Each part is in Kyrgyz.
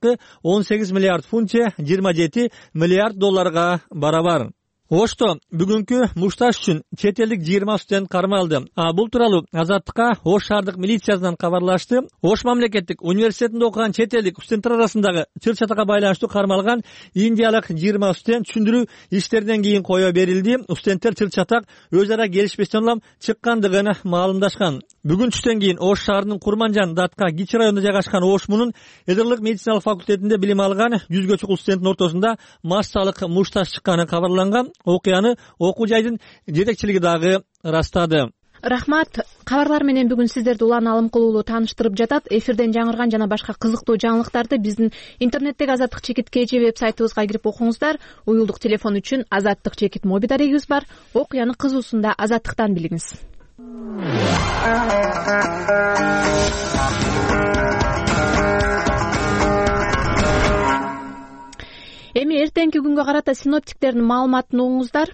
каражаты 18 миллиард фунт же 27 миллиард долларга барабар. Ошто бүгүнкү мушташ үчүн чет элдик 20 студент кармалды. Бул тууралуу Азаттыкка Ош шаардык милициясынан кабарлашты. Ош мамлекеттик университетинде окуган чет элдик студенттер арасындагы чыр-чатакка байланыштуу кармалган индиялык 20 студент түшүндүрүү иштеринен кийин кое берилди. Студенттер чыр-чатак өз ара келишпестен улам чыккандыгын маалымдашкан. Бүгүн түштөн кийин Ош шаарынын Курманжан Датка Кичи районунда жайгашкан Ошмунун Эдерлык медициналык факультетинде билим алган 100гө чукул студенттин ортосунда массалык мушташ чыкканы кабарланган. Окуяны окуу жайдын жетекчилиги дагы ырастады. Рахмат. Кабарлар менен бүгүн сиздерди улан алым кылуулуу тааныштырып жатат. Эфирден жаңырган жана башка кызыктуу жаңылыктарды биздин интернеттеги Азаттык чекит KG веб-сайтыбызга кирип окуңуздар. Уюлдук телефон үчүн Азаттык чекит моби дарегибиз бар. Окуяны кызуусунда Азаттыктан билиңиз. Эми эртеңки күнгө карата синоптиктердин маалыматын угуңуздар.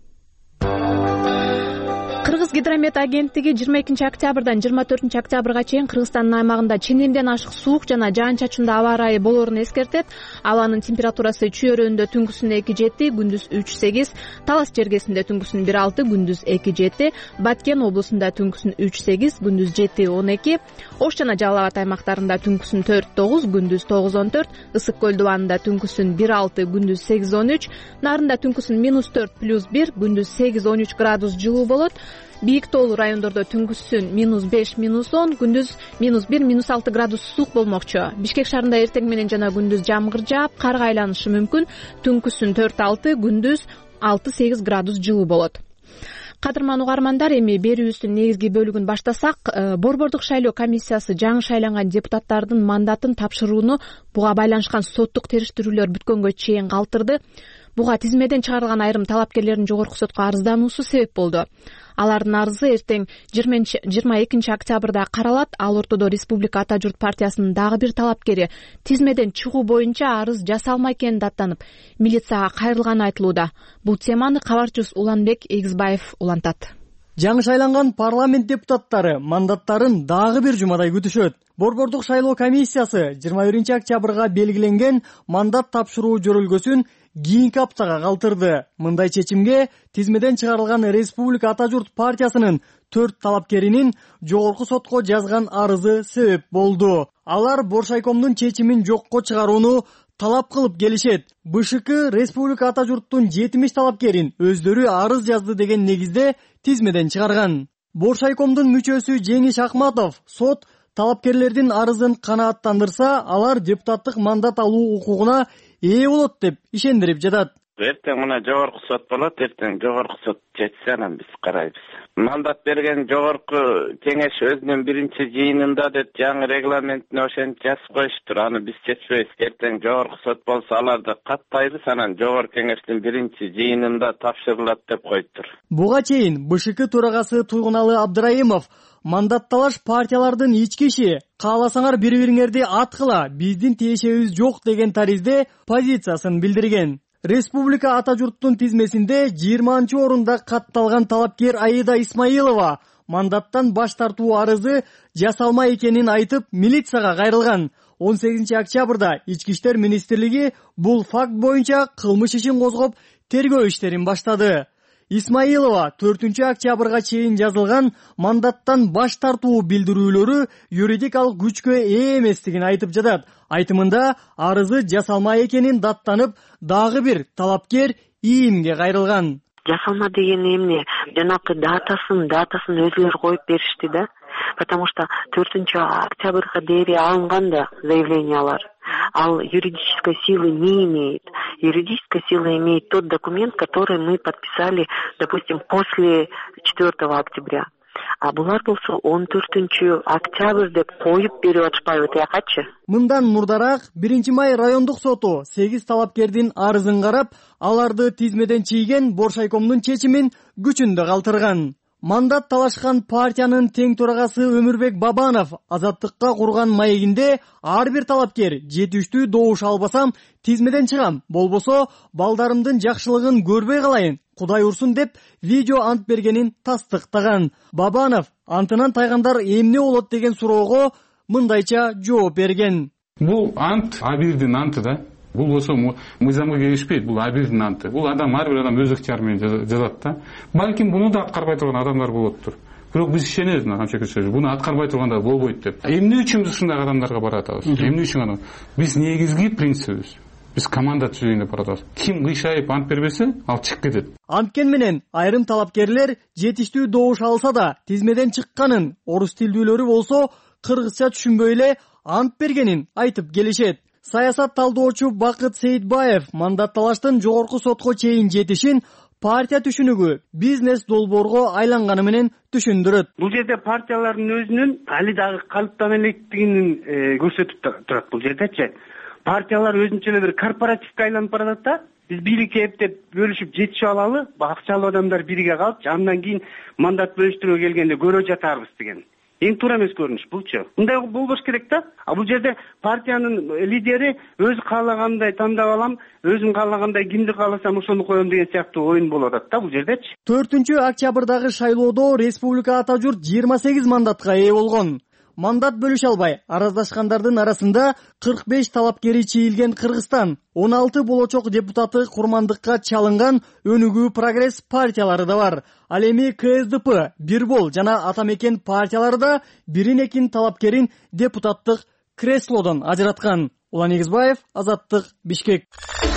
Кыргыз гидромет агенттиги 22 октябрдан 24 октябрга чейин Кыргызстандын аймагында ченемден ашык суук жана жаан-чачындуу аба ырайы болоорун эскертет. Абанын температурасы Чүй-өрөөнүндө түнкүсүн 2-7, күндүз 3-8, Талас жергесинде түнкүсүн 1-6, күндүз 2-7, Баткен облусунда түнкүсүн 3-8, күндүз 7-12, Ош жана Жалал Абад аймактарында түнкүсүн 4-9, күндүз 9-14, Ысык көл дубанында түнкүсүн 1-6, күндүз 8-13, Нарында түнкүсүн -4+1, күндүз 8-13 градус жылуу болот. Бийик тоолуу райондордо түнкүсүн -5, -10, күндүз -1, -6 градус суук болмокчу. Бишкек шаарында эртең менен жана күндүз жамгыр жаап, карга айланышы мүмкүн. Түнкүсүн 4-6, күндүз 6-8 градус жылуу болот. Кадырман угармандар, эми берүүбүздүн негизги бөлүгүн баштасак, Борбордук шайлоо комиссиясы жаңы шайланган депутаттардын мандатын тапшырууну буга байланышкан соттук териштирүүлөр бүткөнгө чейин калтырды. Буга тизмеден чыгарылган айрым талапкерлердин жогорку сотко арыздануусу себеп болду. Алардын арызы эртең 22 октябрда каралат. Ал ортодо Республика Ата журт партиясынын дагы бир талапкери тизмеден чыгуу боюнча арыз жасалмай экени даттанып, милицияга кайрылганы айтылууда. Бул теманы кабарчыбыз Уланбек Эгизбаев улантат. Жаңы шайланган парламент депутаттары мандаттарын дагы бир жумадай күтүшөт. Борбордук шайлоо комиссиясы 21 октябрга белгиленген мандат тапшыруу жөрөлгөсүн кийинки аптага калтырды. Мындай чечимге тизмеден чыгарылган Республика Ата журт партиясынын 4 талапкеринин жогорку сотко жазган арызы себеп болду. Алар Боршайкомдун чечимин жокко чыгарууну талап кылып келишет. БШК Республика Ата журттун 70 талапкерин өздөрү арыз жазды деген негизде тизмеден чыгарган. Боршайкомдун мүчөсү Жеңиш Акматов сот талапкерлердин арызын канааттандырса, алар депутаттык мандат алуу укугуна ээ болот деп ишендирип жатат. Эртең мына жогорку сот болот, эртең жогорку сот чечсе анан биз карайбыз. Мандат берген жогорку кеңеш өзүнүн биринчи жыйынында деп жаңы регламентине ошентип жазып коюштур. Аны биз чечпейбиз. Эртең жогорку сот болсо аларды каттайбыз, анан жогорку кеңештин биринчи жыйынында тапшырылат деп коюптур. Буга чейин БШК төрагасы Туйгуналы Абдыраимов мандатталаш партиялардын ички иши, кааласаңар бири-бириңерди аткыла, биздин тиешебиз жок деген таризде позициясын билдирген. Республика Ата журттун тизмесинде 20-орунда катталган талапкер Аида Исмаилова мандаттан баш тартуу арызы жасалмай экенин айтып, милицияга кайрылган. 18 октябрда Ички иштер министрлиги бул факт боюнча кылмыш ишин козгоп, тергөө иштерин баштады. Исмаилова 4 октябрга чейин жазылган мандаттан баш тартуу билдирүүлөрү юридикалык күчкө ээ эместигин айтып жатат. Айтымында арызы жасалмай экенин даттанып, дагы бир талапкер ийимге кайрылган. Жасалма деген эмне? Жанакы датасын өзүлөрү коюп беришти да. Потому что 4 октябрга дейре алынган да заявлениялар. Ал юридической силы не имеет. Юридическая сила имеет тот документ, который мы подписали, допустим, после 4 октября. А булар болсо 14 октябрь деп коюп берип атышпайбы тиякачы. Мындан мурдараак 1 май райондук соту 8 талапкердин арызын карап, аларды тизмеден чийген Боршайкомдун чечимин күчүндө калтырган. Мандат талашкан партиянын тең төрагасы Өмүрбек Бабанов Азаттыкка курган маегинде ар бир талапкер жетиштүү добуш албасам тизмеден чыгам, болбосо балдарымдын жакшылыгын көрбөй калайын, Кудай урсун деп видео ант бергенин тастыктаган. Бабанов антынан тайгандар эмне болот деген суроого мындайча жооп берген. Бул ант Абирдин анты да. Бул болсо мыйзамга келишпейт, бул Абирдин анты. Бул адам ар бир адам өз ыктыяры менен жазат да. Балким буну да аткарбай турган адамдар болоптур. Бирок биз ишенебиз мына Камчаков буну аткарбай тургандар болбойт деп. Эмне үчүн биз ушундай адамдарга баратабыз? Эмне үчүн аны? Биз негизги принцибибиз. Биз команда түзүүгүндө баратабыз. Ким кыйшайып ант бербесе, ал чыгып кетет. Анткени менен айрым талапкерлер жетиштүү добуш алса да, тизмеден чыкканын, орус тилдүүлөрү болсо кыргызча түшүнбөй эле ант бергенин айтып келишет. Саясат талдоочу Бакыт Сейитбаев мандатталаштын жогорку сотко чейин жетишин партия түшүнүгү бизнес долбоорго айланганы менен түшүндүрөт. Бул жерде партиялардын өзүнүн али дагы калыптана электигин көрсөтүп турат бул жердечи. Партиялар өзүнчө эле бир корпоративге айланып баратат да. Биз бийликке эптеп бөлүшүп жетишип алалы, акчалуу адамдар бирге калып, андан кийин мандат бөлүштүрүүгө келгенде көрө жатарбыз деген. Эң туура эмес көрүнүш булчу. Мындай болбош керек да. А бул жерде партиянын лидери өзү каалагандай тандап алам, өзүм каалагандай кимди кааласам ошону коем деген сыяктуу оюн болуп атат да бул жердечи. 4-октябрдагы шайлоодо республика ата журт 28 мандатка ээ болгон. Мандат бөлүшө албай араздашкандардын арасында 45 талапкери чийилген Кыргызстан, 16 болочок депутаты курмандыкка чалынган Өнүгүү Прогресс партиялары да бар. Ал эми КСДП, Бирбол жана Атамекен партиялары да бирин-экин талапкерин депутаттык креслодон ажыраткан. Улан Эгизбаев, Азаттык, Бишкек.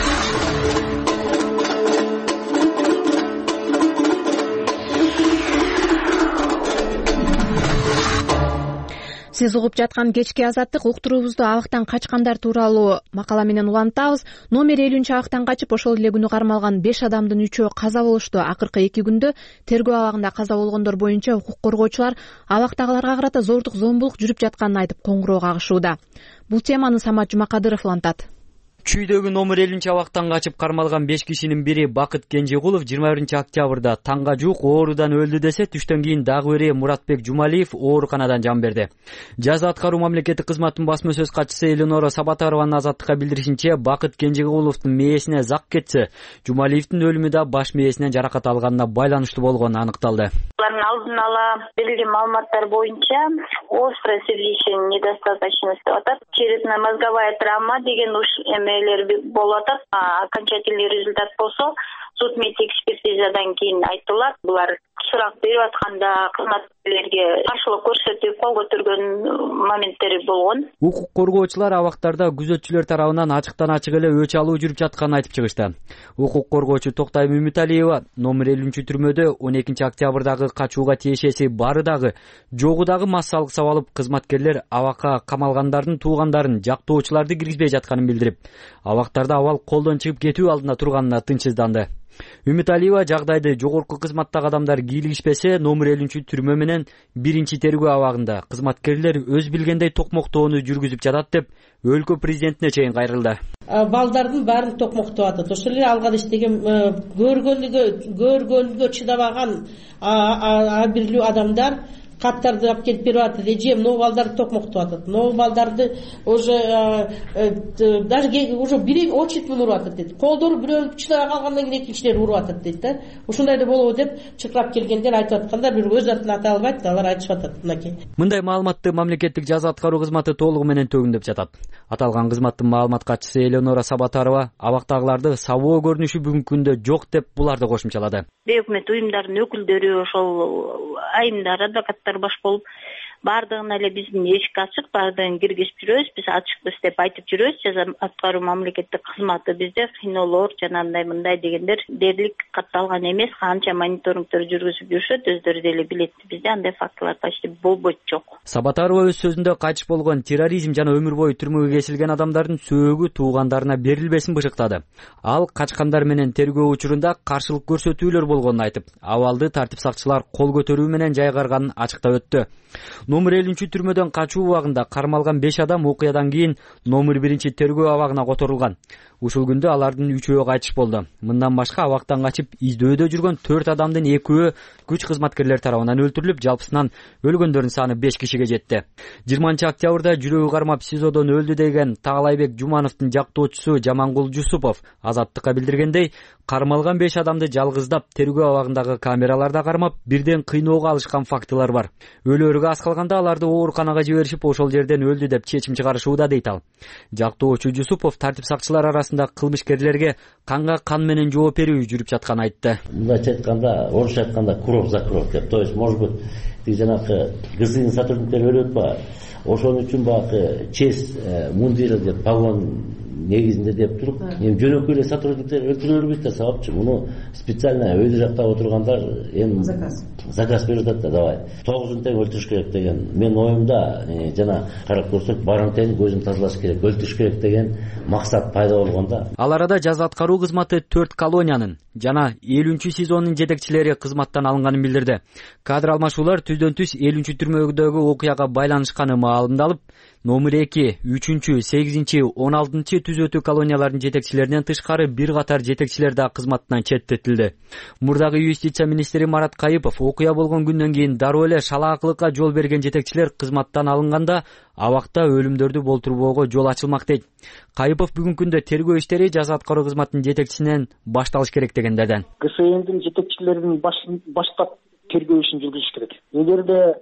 Сиз угуп жаткан кечки Азаттык уктуруубузду абактан качкандар тууралуу макала менен улантабыз. Номер 50 абактан качып, ошол эле күнү кармалган 5 адамдын 3-өө каза болушту. Акыркы 2 күндө тергөө абагында каза болгондор боюнча укук коргоочулар абактагыларга карата зордук зомбулук жүрүп жатканын айтып коңгуроо кагышууда. Бул теманы Самат Жумакадыров улантат. Чүйдөгү номер 50 абактан качып кармалган 5 кишинин бири Бакыт Кенжегулов 21-октябрда таңга жуук оорудан өлдү десе, түштөн кийин дагы бири Муратбек Жумалиев ооруканадан жан берди. Жаза аткаруу мамлекеттик кызматтын басма сөз катчысы Эленора Сабатарованын Азаттыкка билдиришинче, Бакыт Кенжегуловдун мээсине зак кетсе, Жумалиевдин өлүмү да баш мээсинен жаракат алганына байланыштуу болгону аныкталды. Алардын алдын ала берилген маалыматтар боюнча острое сердечная недостаточность деп атат. Черепно-мозговая травма деген эмелер болуп атат. Окончательный результат болсо суд медэкспертизадан кийин айтылат. Булар сурак берип атканда кызматкерлерге каршылык көрсөтүп кол көтөргөн моменттери болгон. Укук коргоочулар абактарда күзөтчүлөр тарабынан ачыктан ачык эле өч алуу жүрүп жатканын айтып чыгышты. Укук коргоочу Токтайым Үмүталиева номер 50 түрмөдө 12-октябрдагы качууга тиешеси бары дагы жогу дагы массалык сабалып, кызматкерлер абакка камалгандардын туугандарын, жактоочуларды киргизбей жатканын билдирип, абактарда абал колдон чыгып кетүү алдында турганына тынчсызданды. Үмүталиева жагдайды жогорку кызматтагы адамдар кийлигишпесе, номер 50 түрмө менен 1-тергөө абагында кызматкерлер өз билгендей токмоктоону жүргүзүп жатат деп өлкө президентине чейин кайрылды. Балдардын баарын токмоктоп атат. Ошол эле алган иштеген көргөнгө чыдабаган абирлүү адамдар каттарды алып келип берип атат. Эже могу балдарды токмоктоп атат. Могу балдарды уже даже уже бири очередь менен уруп атат дейт. Колдору бирөө чыдабай калгандан кийин экинчилери уруп атат дейт да. Ушундай да болобу деп чыкырап келгендер айтып аткандар, бирок өз атын ата албайт, алар айтышып атат мынакей. Мындай маалыматты мамлекеттик жаза аткаруу кызматы толугу менен төгүндөп жатат. Аталган кызматтын маалымат катчысы Эленора Сабатарова абактагыларды сабоо көрүнүшү бүгүнкү күндө жок деп буларды кошумчалады. Өкмөт уюмдарынын өкүлдөрү, ошол айымдар, адвокаттар баш болуп баардыгына эле биздин эшик ачык, баардыгын киргизип жүрөбүз, биз ачыкпыз деп айтып жүрөбүз. Жаза аткаруу мамлекеттик кызматы бизде кыйноолор жана мындай дегендер дээрлик катталган эмес. Канча мониторингдер жүргүзүп жүрүшөт, өздөрү деле билет. Бизде андай фактылар почти болбойт, жок. Сабатарова өз сөзүндө кайтыш болгон терроризм жана өмүр бою түрмөгө кесилген адамдардын сөөгү туугандарына берилбесин бышыктады. Ал качкандар менен тергөө учурунда каршылык көрсөтүүлөр болгонун айтып, абалды тартип сакчылар кол көтөрүү менен жайгарганын ачыктап өттү. Номер 50 түрмөдөн качуу убагында кармалган 5 адам окуядан кийин номер 1 тергөө абагына которулган. Ушул күндө алардын 3-өө кайтыш болду. Мындан башка абактан качып издөөдө жүргөн 4 адамдын 2-өө күч кызматкерлери тарабынан өлтүрүлүп, жалпысынан өлгөндөрдүн саны 5 кишиге жетти. 20-октябрда жүрөгү кармап СИЗОдон өлдү деген Таалайбек Жумановдун жактоочусу Жамангул Жусупов Азаттыкка билдиргендей, кармалган 5 адамды жалгыздап тергөө абагындагы камераларда кармап, бирден кыйноого алышкан фактылар бар. Өлөөргө аз калганда аларды ооруканага жиберишип, ошол жерден өлдү деп чечим чыгарышууда дейт ал. Жактоочу Жусупов тартип сакчылары арасында кылмышкерлерге канга кан менен жооп берүү жүрүп жатканын айтты. Мындайча айтканда, орусча айтканда кровь за кровь деп, то есть может быть жанагы ГСИНин сотрудниктери өлүп атпа, ошон үчүн баягы честь мундиры деп погон негизинде деп туруп, эми жөнөкөй эле сотрудниктер өлтүрүлбөйт да, сабапчы. Муну специально өйдө жакта отургандар эми заказ берип атат да, давай 9-ун тең өлтүрүш керек деген. Мен оюмда жана карап көрсөк, барын тең көзүн тазалаш керек, өлтүрүш керек деген максат пайда болгонда. Ал арада жаза аткаруу кызматы 4 колониянын жана 50-чү СИЗОнун жетекчилери кызматтан алынганын билдирди. Кадр алмашуулар түздөн-түз 50-чү түрмөдөгү окуяга байланышканы маалымдалып, номер 2, 3-чү, 8-чи, 16-чы түзөтүү колонияларынын жетекчилеринен тышкары бир катар жетекчилер да кызматтан четтетилди. Мурдагы юстиция министри Марат Кайыпов окуя болгон күндөн кийин дароо эле шалаакылыкка жол берген жетекчилер кызматтан алынганда абакта өлүмдөрдү болтурбоого жол ачылмак дейт. Кайыпов бүгүнкү күндө тергөө иштери жаза аткаруу кызматынын жетекчисинен башталыш керек деген деди. ГСНдин жетекчилеринин баштап тергөө ишин жүргүзүш керек. Эгерде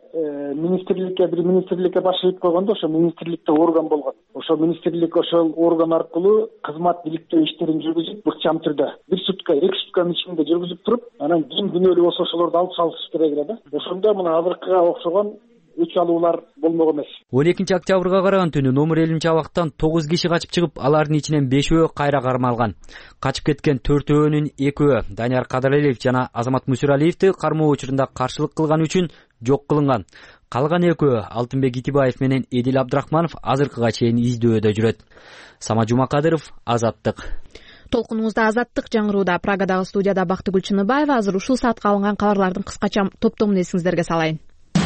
бир министрликке баш ийип койгондо, ошо министрликте орган болгон. Ошо министрлик ошол орган аркылуу кызмат иликтөө иштерин жүргүзүп, ыкчам түрдө 1 сутка, 2 сутканын ичинде жүргүзүп туруп, анан ким күнөөлүү болсо ошолорду алып салыш керек эле да. Ошондо мына азыркыга окшогон өч алуулар болмок эмес. 12-октябрга караган түнү номер 50-чи абактан 9 киши качып чыгып, алардын ичинен 5-өө кайра кармалган. Качып кеткен 4-өөнүн 2-өө Данияр Кадыралиев жана Азамат Мусуралиевди кармоо учурунда каршылык кылган үчүн жок кылынган. Калган 2-өө Алтынбек Итибаев менен Эдил Абдрахманов азыркыга чейин издөөдө жүрөт. Сама Жумакадыров, Азаттык. Толкунуңузда Азаттык жаңырууда. Прагадагы студияда Бактыгүл Чыныбаева. Азыр ушул саатка алынган кабарлардын кыскача топтомун эсиңиздерге салайын.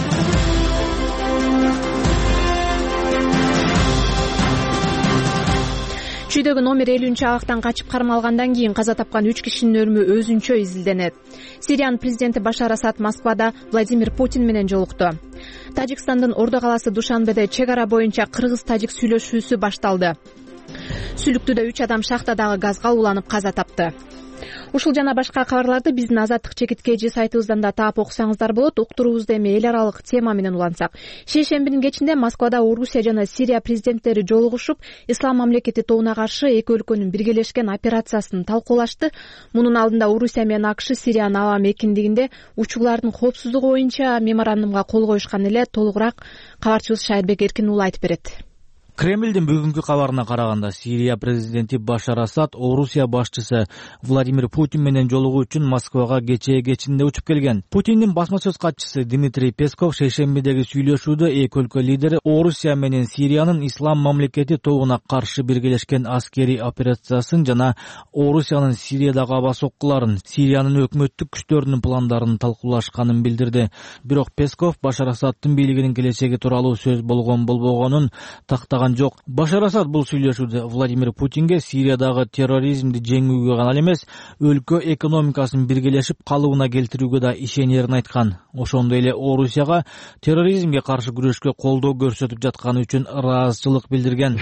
Чүйдөгү номер 50-чү абактан качып кармалгандан кийин каза тапкан 3 кишинин өлүмү өзүнчө изилденет. Сириянын президенти Башар Асад Москвада Владимир Путин менен жолукту. Тажикстандын Ордо каласы Душанбеде чек ара боюнча кыргыз-тажик сүйлөшүүсү башталды. Сүлүктүүдө 3 адам шахтадагы газга уланып каза тапты. Ушул жана башка кабарларды биздин Азаттык чекиткеji сайтыбыздан да таап окусаңыздар болот. Уктуруубузду эми эл аралык тема менен улантсак. Шейшембинин кечинде Москвада Орусия жана Сирия президенттери жолугушуп, Ислам мамлекети тобуна каршы эки өлкөнүн биргелешкен операциясын талкуулашты. Мунун алдында Орусия менен АКШ Сириянын аба мекендигинде учурлардын коопсуздугу боюнча меморандумга кол коюшкан эле. Толугураак кабарчыбыз Шайырбек Эркинуулу айтып берет. Кремлдин бүгүнкү кабарына караганда, Сирия президенти Башар Асад Орусия башчысы Владимир Путин менен жолугуу үчүн Москвага кечинде учуп келген. Путиндин басма сөз катчысы Дмитрий Песков шейшембидеги сүйлөшүүдө эки өлкө лидери Орусия менен Сириянын Ислам мамлекети тобуна каршы биргелешкен аскерий операциясын жана Орусиянын Сириядагы аба соккуларын, Сириянын өкмөттүк күчтөрүнүн пландарын талкуулашканын билдирди. Бирок Песков Башар Асаддын бийлигинин келечеги тууралуу сөз болбогонун тактаган жок. Башар Асад бул сүйлөшүүдө Владимир Путинге Сириядагы терроризмди жеңүүгө гана эмес, өлкө экономикасын биргелешип калыбына келтирүүгө да ишенерин айткан. Ошондой эле Орусияга терроризмге каршы күрөшкө колдоо көрсөтүп жатканы үчүн ыраазычылык билдирген.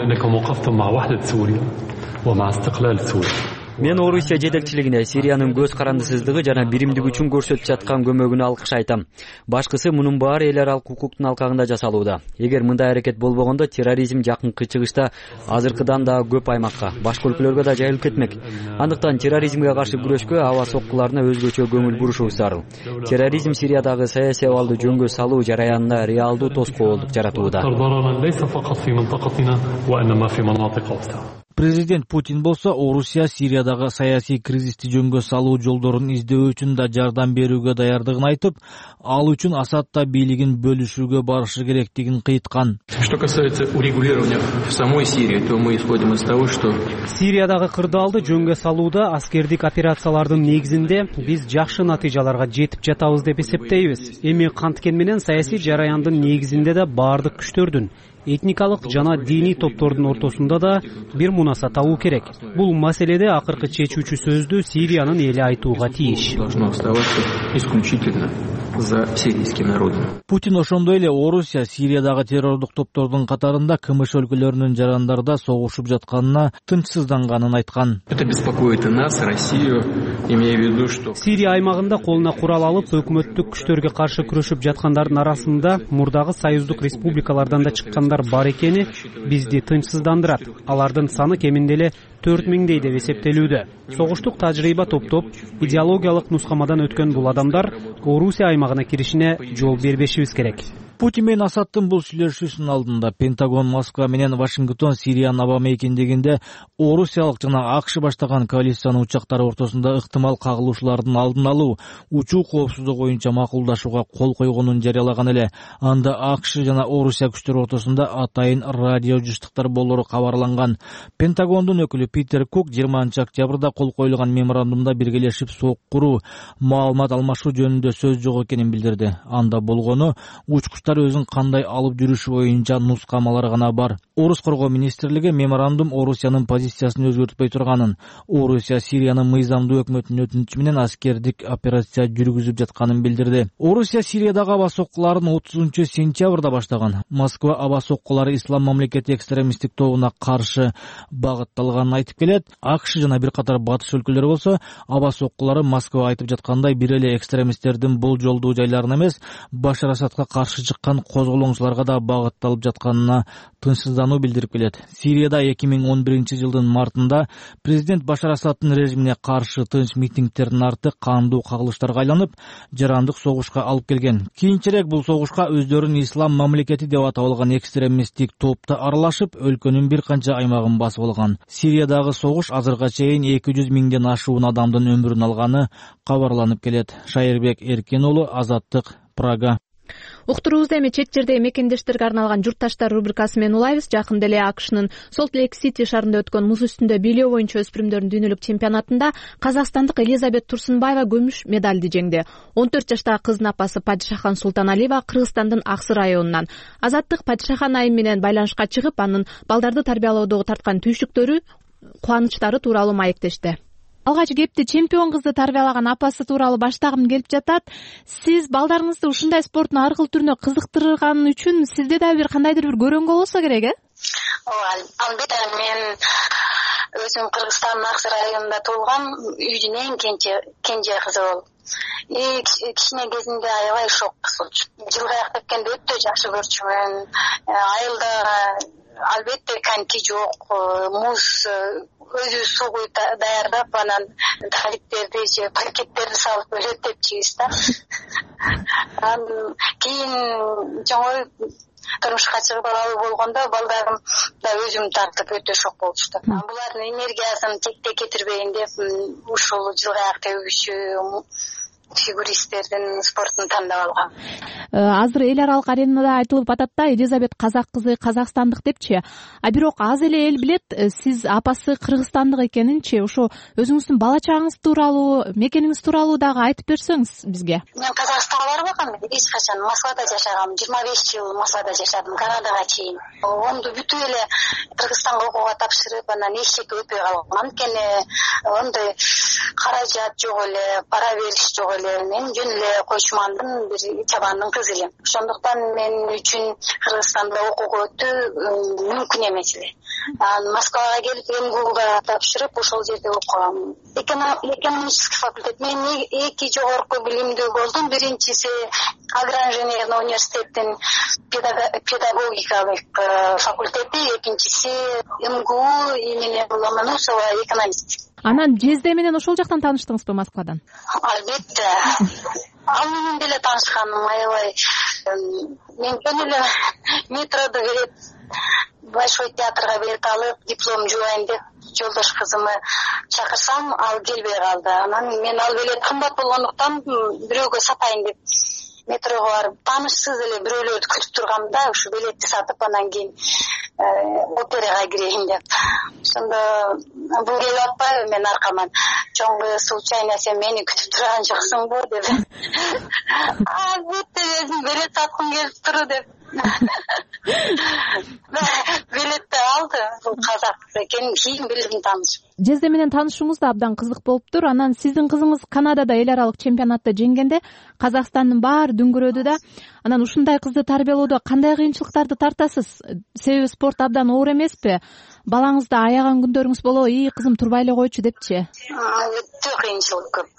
Мен Орусия жетекчилигине Сириянын көз карандысыздыгы жана биримдиги үчүн көрсөтүп жаткан көмөгүнө алкыш айтам. Башкысы мунун баары эл аралык укуктун алкагында жасалууда. Эгер мындай аракет болбогондо терроризм жакынкы чыгышта азыркыдан да көп аймакка, башка өлкөлөргө да жайылып кетмек. Андыктан терроризмге каршы күрөшкө аба соккуларына өзгөчө көңүл бурушубуз зарыл. Терроризм Сириядагы саясий абалды жөнгө салуу жараянына реалдуу тоскоолдук жаратууда. Президент Путин болсо Орусия Сириядагы саясий кризисти жөнгө салуу жолдорун издөө үчүн да жардам берүүгө даярдыгын айтып, ал үчүн Асадта бийлигин бөлүшүүгө барышы керектигин кыйткан. Что касается урегулирования в самой Сирии, то мы исходим из того, что Сириядагы кырдаалды жөнгө салууда аскердик операциялардын негизинде биз жакшы натыйжаларга жетип жатабыз деп эсептейбиз. Эми канткен менен саясий жараяндын негизинде да баардык күчтөрдүн этникалык жана диний топтордун ортосунда да бир мунаса табуу керек. Бул маселеде акыркы чечүүчү сөздү Сириянын эли айтууга тийиш. Должно оставаться исключительно за сирийским народом. Путин ошондой эле Орусия Сириядагы террордук топтордун катарында КМШ өлкөлөрүнүн жарандарда согушуп жатканына тынчсызданганын айткан. Это беспокоит и нас, Россию, имея в виду, что Сирия аймагында колуна курал алып өкмөттүк күчтөргө каршы күрөшүп жаткандардын арасында мурдагы союздук республикалардан да чыккандар бар экени бизди тынчсыздандырат. Алардын саны кеминде эле 4000 деп эсептелүүдө. Согуштук тажрыйба топтоп, идеологиялык нускамадан өткөн бул адамдар Орусия аймагына киришине жол бербешибиз керек. Путин менен Асадтын бул сүйлөшүүсүнүн алдында Пентагон Москва менен Вашингтон Сириянын аба мейкиндегинде Орусиялык жана АКШ баштаган коалициянын учактары ортосунда ыктымал кагылышуулардын алдын алуу, учуу коопсуздугу боюнча макулдашууга кол койгонун жарыялаган эле. Анда АКШ жана Орусия күчтөрү ортосунда атайын радио жыштыктар болору кабарланган. Пентагондун өкүлү Питер Кук 20 октябрда кол коюлган меморандумда биргелешип сок куруу, маалымат алмашуу жөнүндө сөз жок экенин билдирди. Анда болгону учкучтар өзүн кандай алып жүрүшү боюнча нускамалар гана бар. Орус коргоо министрлиги меморандум Орусиянын позициясын өзгөртпөй турганын, Орусия Сириянын мыйзамдуу өкмөтүнүн өтүнүчү менен аскердик операция жүргүзүп жатканын билдирди. Орусия Сириядагы аба соккуларын 30-сентябрда баштаган. Москва аба соккулары ислам мамлекети экстремисттик тобуна каршы багытталганын айтып келет. АКШ жана бир катар батыш өлкөлөрү болсо аба соккулары Москва айтып жаткандай бир эле экстремисттердин болжолдуу жайларына эмес, Башар Асадка каршы чыккан козголоңчуларга да багытталып жатканына тынчсыздануу билдирип келет. Сирияда 2011-жылдын мартында президент Башар Асадтын режимине каршы тынч митингдердин арты кандуу кагылыштарга айланып, жарандык согушка алып келген. Кийинчерээк бул согушка өздөрүн ислам мамлекети деп атап алган экстремисттик топто аралашып, өлкөнүн бир канча аймагын басып алган. Сириядагы согуш азыркыга чейин 200 миңден ашуун адамдын өмүрүн алганы кабарланып келет. Шайырбек Эркен уулу, Азаттык, Прага. Уктуруубузда эми чет жерде мекендештерге арналган журтташтар рубрикасы менен улайбыз. Жакында эле АКШнын Солт-Лейк-Сити шаарында өткөн муз үстүндө бийлөө боюнча өспүрүмдөрдүн дүйнөлүк чемпионатында казакстандык Элизабет Турсунбаева күмүш медалди жеңди. 14 жаштагы кыздын апасы Падишахан Султаналиева Кыргызстандын Аксы районунан. Азаттык Падишахан айым менен байланышка чыгып, анын балдарды тарбиялоодогу тарткан түйшүктөрү, кубанычтары тууралуу маектешти. Алгач кепти чемпион кызды тарбиялаган апасы тууралуу баштагым келип жатат. Сиз балдарыңызды ушундай спорттун ар кыл түрүнө кызыктырган үчүн сизде да бир кандайдыр бир көрөнгө болсо керек, Албетте, мен өзүм Кыргызстандын Аксы районунда туулгам, үйдүн эң кенже кызы болуп. Кичине кезинде аябай шок болчу. Жылга өткөндө өтө жакшы көрчүмүн. Айылда албетте коньки жок, муз, өзүбүз суу куюп даярдап, анан талиптерди же пакеттерди салып өлөт деп жейбиз да. Кийин чоңоюп турмушка чыгып алуу болгондо балдарым да өзүм тартып өтө шок болушту. Булардын энергиясын текте кетирбейин деп ушул жылга тебүүчү фигуристтердин спортун тандап алгам. Азыр эл аралык аренада айтылып атат да, Элизабет казак кызы, казакстандык депчи. А бирок аз эле эл билет, сиз апасы кыргызстандык экенинчи. Ошо өзүңүздүн бала чагыңыз тууралуу, мекениңиз тууралуу дагы айтып берсеңиз бизге. Мен Казакстанга барбагам, эч качан Москвада жашагам. 25 жыл Москвада жашадым, Канадага чейин. Онду бүтүп эле Кыргызстанга окууга тапшырып, анан эч жеке өтпөй калгам. Анткени ондой каражат жок эле, пара бериш жок эле. Мен жөн эле койчумандын бир чабандын кызы элем. Ошондуктан мен үчүн Кыргызстанда окууга өтүү мүмкүн эмес эле. Москвага келип МГУга тапшырып, ошол жерде окугам. Экономический факультет. Мен эки жогорку билимдүү болдум. Биринчиси агроинженерный университеттин педагогикалык факультети, экинчиси МГУ имени Ломоносова экономист. Анан жезде менен ошол жактан тааныштыңызбы Москвадан? Албетте. Ал менен деле таанышканым аябай. Мен жөн эле метрода келип, Большой театрга билет алып, диплом жубайын деп жолдош кызымы чакырсам, ал келбей калды. Анан мен ал билет кымбат болгондуктан бирөөгө сатайын деп метрого барып, таанышсыз эле бирөөлөрдү күтүп тургамда, ушу билетти сатып, анан кийин операга кирейин деп. Ошондо бул келип атпайбы мен аркаман. Чоңгу случайно сен мени күтүп турган жоксуңбу деп. Албетте өзүм билет саткым келип туру деп. билет да алды. Бул казак экенин кийин билдим, таанышып. Жезде менен таанышуңуз да абдан кызык болуптур. Анан сиздин кызыңыз Канадада эл аралык чемпионатты жеңгенде Казакстандын баары дүңгүрөдү да. Анан ушундай кызды тарбиялоодо кандай кыйынчылыктарды тартасыз? Себеби спорт абдан оор эмеспи? Балаңызды аяган күндөрүңүз болобу? Кызым турбай эле койчу депчи. Өтө кыйынчылык көп.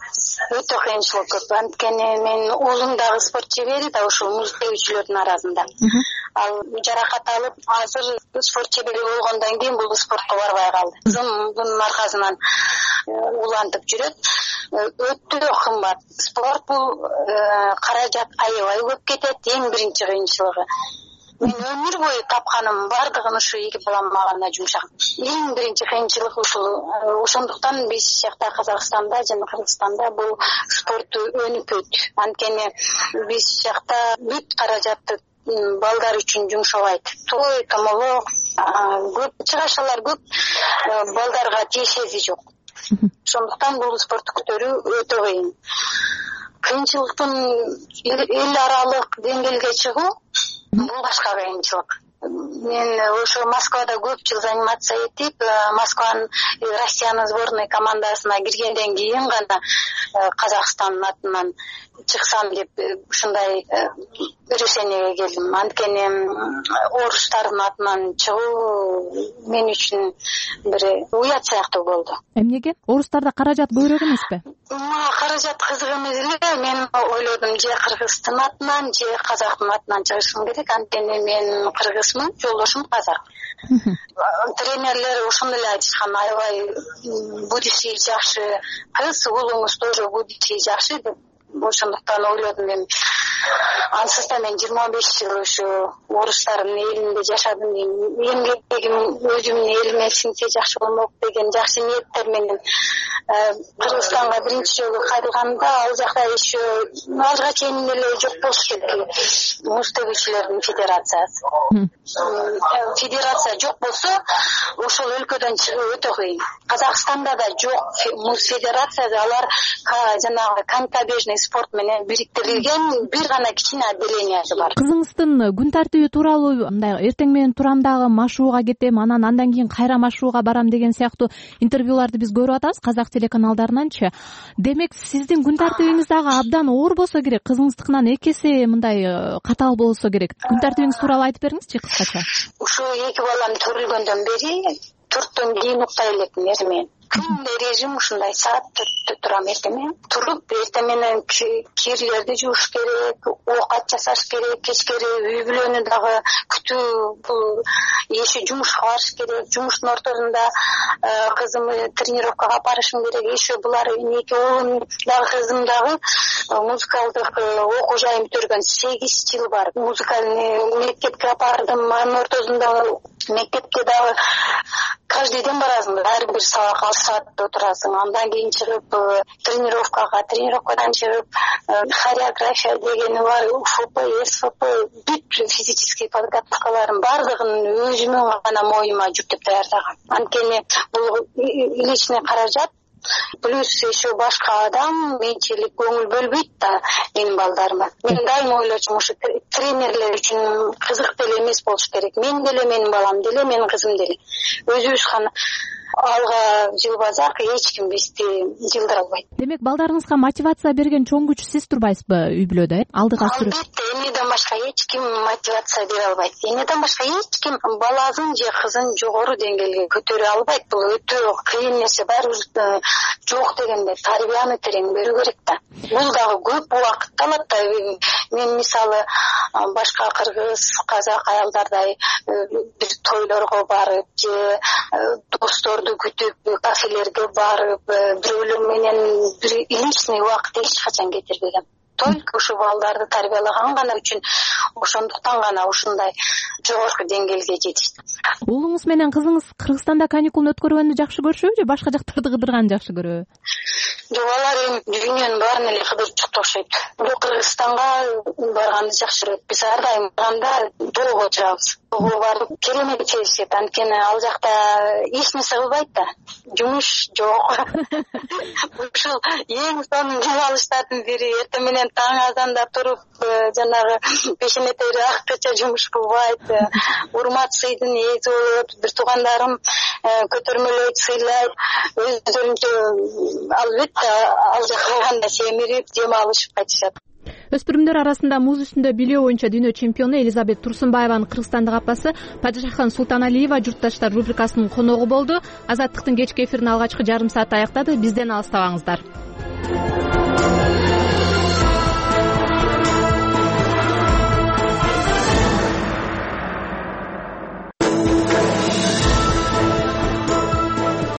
Анткени менин уулум дагы спорт шебери да, ушул муз тебүүчүлөрдүн арасында. Ал жаракат алып, азыр спорт шебери болгондон кийин бул спортко барбай калды. Кызым бунун аркасынан улантып жүрөт. Өтө кымбат. Спорт бул каражат аябай көп кетет. Эң биринчи кыйынчылыгы. Мен өмүр бою тапканым бардыгын ушу эки балам мага жумшаган. Эң биринчи кыйынчылык ушул. Ошондуктан биз жакта Казакстанда жана Кыргызстанда бул спортту өнүкөт. Анткени биз жакта бүт каражатты балдар үчүн жумшабайт. Той, томолок көп, чыгашалар көп, балдарга тиешеси жок. Ошондуктан бул спортту көтөрүү өтө кыйын. Кыйынчылыктын эл аралык деңгээлге чыгуу бул башка кыйынчылык. Мен ошо Москвада көп жыл занимация этип, Москванын Россиянын сборной командасына киргенден кийин гана Казакстандын атынан чыксам деп ушундай решениеге келдим. Анткени орустардын атынан чыгуу мен үчүн бир уят сыяктуу болду. Эмнеге? Орустарда каражат көбүрөөк эмеспи? Каражат кызык эмес эле. Мен ойлодум, же Кыргыздын атынан, же Казактын атынан чыгышым керек. Анткени мен кыргызмын, жолдошум казак. Тренерлер ошондо эле айтышкан, аябай будущий жакшы кыз, уулуңуз тоже будущий жакшы деп. Ошондуктан ойлодум мен. Ансыз да мен 25 жыл ушу орустардын элинде жашадым. Эмгегим өзүмдүн элиме сиңсе жакшы болмок деген жакшы ниеттер менен Кыргызстанга биринчи жолу кайрылганда, ал жакта еще алга чейин эле жок болуш керек. Муз тебүүчүлөрдүн федерациясы. Федерация жок болсо, ошол өлкөдөн чыгуу өтө кыйын. Казакстанда да жок муз федерациясы, алар жанагы конькобежный спорт менен бириктирилген бир гана кичине отделениясы бар. Кызыңыздын күн тартиби тууралуу, мындай эртең менен турам дагы машууга кетем, андан кийин кайра машууга барам деген сыяктуу интервьюларды биз көрүп атабыз казак телеканалдарынанчы. Демек, сиздин күн тартибиңиз дагы абдан оор болсо керек, кызыңыздыкынан эки эсе мындай катаал болсо керек. Күн тартибиңиз тууралуу айтып бериңизчи кыскача. Ушу эки балам төрөлгөндөн бери 4төн кийин уктай элекмин эртең. Күндө режим ушундай, саат 4тө турам эртең. Туруп, эртең менен кирлерди жууш керек, оокат жасаш керек, кечкери үй бүлөнү дагы күтүү, бул еще жумушка барыш керек. Жумуштун ортосунда кызымды тренировкага барышым керек. Еще булар эки уулум дагы кызым дагы музыкалдык окуу жайын бүтүргөн 8 жыл бар. Музыкальный мектепке бардым, анын ортосунда мектепке дагы каждый день барасың, ар бир сабак 6 саат отурасың. Андан кийин чыгып тренировкадан чыгып хореография дегени бар, УФП, СФП, бүт физический подготовкаларын бардыгын өзүмөн гана моюма жүктөп даярдагам. Анткени бул личный каражат, плюс еще башка адам менчилик көңүл бөлбөйт да менин балдарыма. Мен дайым ойлочумун, ушу тренерлер үчүн кызык деле эмес болуш керек. Мен деле, менин балам деле, менин кызым деле. Өзүбүз гана алга жылбасак, эч ким бизди жылдыра албайт. Демек, балдарыңызга мотивация берген чоң күч сиз турбайсызбы үй бүлөдө? Алдыга сүрүп. Албетте, эмнеден башка эч ким мотивация бере албайт. Эмнеден башка эч ким баласын же кызын жогору деңгээлге көтөрө албайт. Бул өтө кыйын нерсе. Баары жок дегенде тарбияны терең берүү керек да. Бул дагы көп убакыт алат да. Мен мисалы башка кыргыз, казак аялдардай бир тойлорго барып же досторду күтүп кафелерге барып бирөөлөр менен бир личный убакыт эч качан кетирбегем. Только ушу балдарды тарбиялаган гана үчүн, ошондуктан гана ушундай жогорку деңгээлге жетиштим. Уулуңуз менен кызыңыз Кыргызстанда каникулун өткөргөндү жакшы көрүшөбү же башка жактарды кыдырганды жакшы көрөбү? Жок, алар эми дүйнөнүн баарын эле кыдырып чыкты окшойт. Бул Кыргызстанга барганды жакшы көрөт. Биз ар дайым барганда тоого чыгабыз. Тоого барып керемет чечет. Анткени ал жакта эч нерсе кылбайт да. жумуш жок. Ушул эң сонун дем алыштардын бири. Эртең менен таң азанда туруп жанагы пешенетери акча жумуш кылбайт. Урмат сыйдын ээси болот. Бир туугандарым көтөрмөлөйт, сыйлайт. Өздөрүнчө албетте ал жака барганда семирип дем алышып кайтышат. Өспүрүмдөр арасында муз үстүндө билөө боюнча дүйнө чемпиону Элизабет Турсунбаеванын кыргызстандык апасы Падышахан Султаналиева журтташтар рубрикасынын коногу болду. Азаттыктын кечки эфирин алгачкы жарым саат аяктады. Бизден алыстабаңыздар.